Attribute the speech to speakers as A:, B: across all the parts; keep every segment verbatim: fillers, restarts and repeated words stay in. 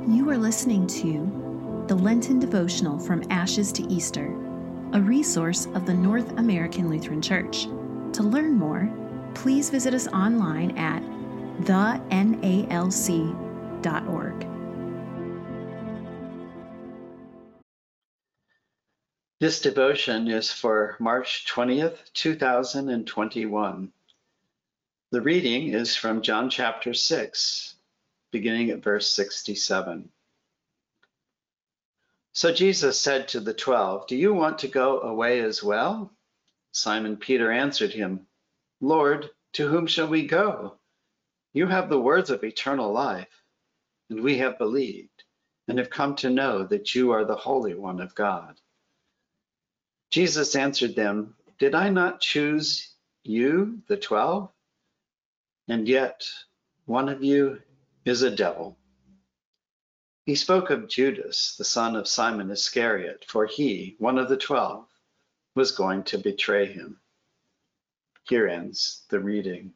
A: You are listening to the Lenten Devotional From Ashes to Easter, a resource of the North American Lutheran Church. To learn more, please visit us online at the N A L C dot org.
B: This devotion is for March twentieth, two thousand twenty-one. The reading is from John chapter six, beginning at verse sixty-seven. So Jesus said to the twelve, "Do you want to go away as well?" Simon Peter answered him, "Lord, to whom shall we go? You have the words of eternal life, and we have believed and have come to know that you are the Holy One of God." Jesus answered them, "Did I not choose you, the twelve? And yet one of you is a devil." He spoke of Judas, the son of Simon Iscariot, for he, one of the twelve, was going to betray him. Here ends the reading.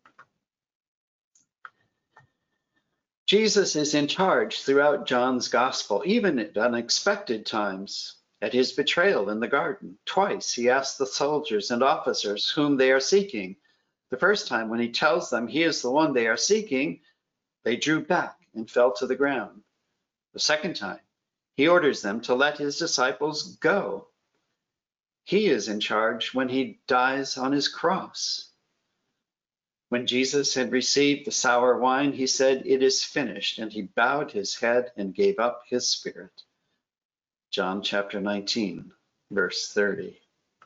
B: Jesus is in charge throughout John's gospel, even at unexpected times. At his betrayal in the garden, twice he asked the soldiers and officers whom they are seeking. The first time, when he tells them he is the one they are seeking, they drew back and fell to the ground. The second time, he orders them to let his disciples go. He is in charge when he dies on his cross. When Jesus had received the sour wine, he said, "It is finished," and he bowed his head and gave up his spirit. John chapter nineteen, verse thirty.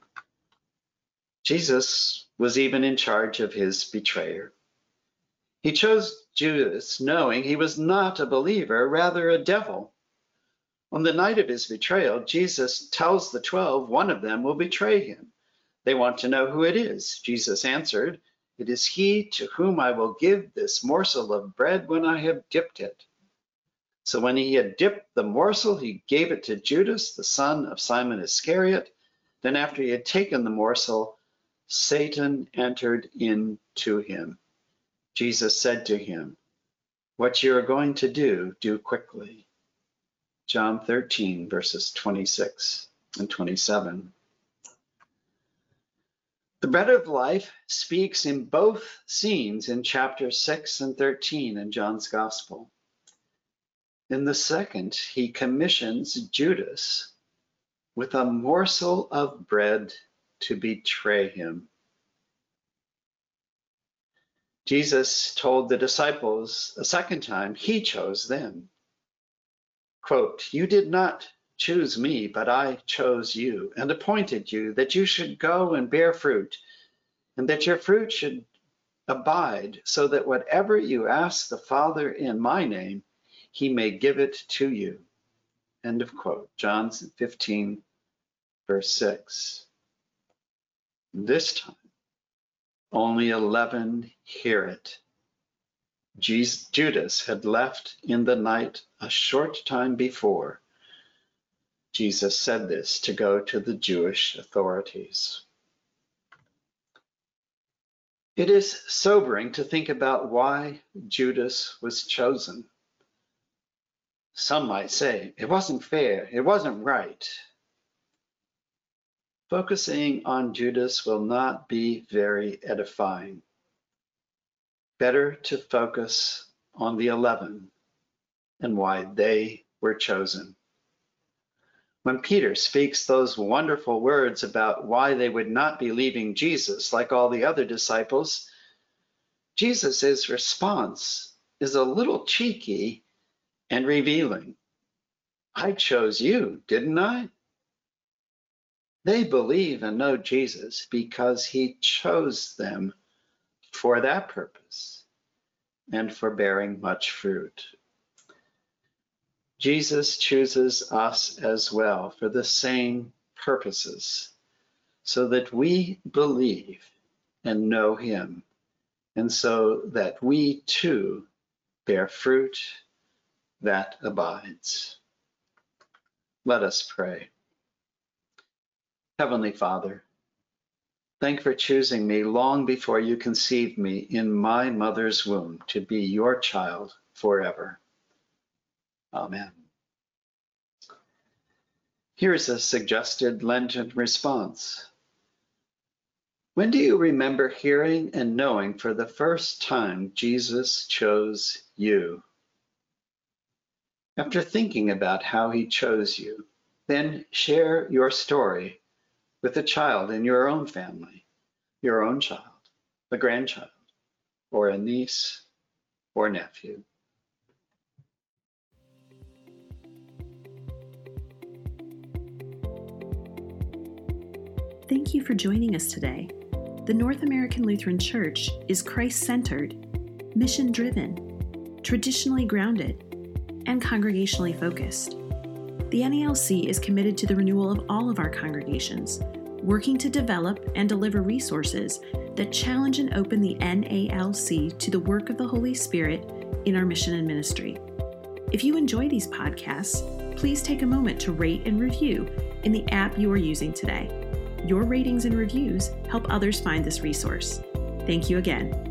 B: Jesus was even in charge of his betrayer. He chose Judas knowing he was not a believer, rather a devil. On the night of his betrayal, Jesus tells the twelve one of them will betray him. They want to know who it is. Jesus answered, "It is he to whom I will give this morsel of bread when I have dipped it." So when he had dipped the morsel, he gave it to Judas, the son of Simon Iscariot. Then after he had taken the morsel, Satan entered into him. Jesus said to him, "What you are going to do, do quickly." John thirteen, verses twenty-six and twenty-seven. The bread of life speaks in both scenes in chapters six and thirteen in John's gospel. In the second, he commissions Judas with a morsel of bread to betray him. Jesus told the disciples a second time he chose them. Quote, "You did not choose me, but I chose you and appointed you that you should go and bear fruit, and that your fruit should abide, so that whatever you ask the Father in my name, he may give it to you." End of quote. John fifteen, verse six. This time, only eleven hear it. Judas had left in the night a short time before. Jesus said this to go to the Jewish authorities. It is sobering to think about why Judas was chosen. Some might say, it wasn't fair, it wasn't right. Focusing on Judas will not be very edifying. Better to focus on the eleven and why they were chosen. When Peter speaks those wonderful words about why they would not be leaving Jesus like all the other disciples, Jesus' response is a little cheeky and revealing. "I chose you, didn't I?" They believe and know Jesus because he chose them for that purpose and for bearing much fruit. Jesus chooses us as well for the same purposes, so that we believe and know him, and so that we too bear fruit that abides. Let us pray. Heavenly Father, thank you for choosing me long before you conceived me in my mother's womb to be your child forever. Amen. Here's a suggested Lenten response. When do you remember hearing and knowing for the first time Jesus chose you? After thinking about how he chose you, then share your story with a child in your own family, your own child, a grandchild, or a niece or nephew.
A: Thank you for joining us today. The North American Lutheran Church is Christ-centered, mission-driven, traditionally grounded, and congregationally focused. The N A L C is committed to the renewal of all of our congregations, working to develop and deliver resources that challenge and open the N A L C to the work of the Holy Spirit in our mission and ministry. If you enjoy these podcasts, please take a moment to rate and review in the app you are using today. Your ratings and reviews help others find this resource. Thank you again.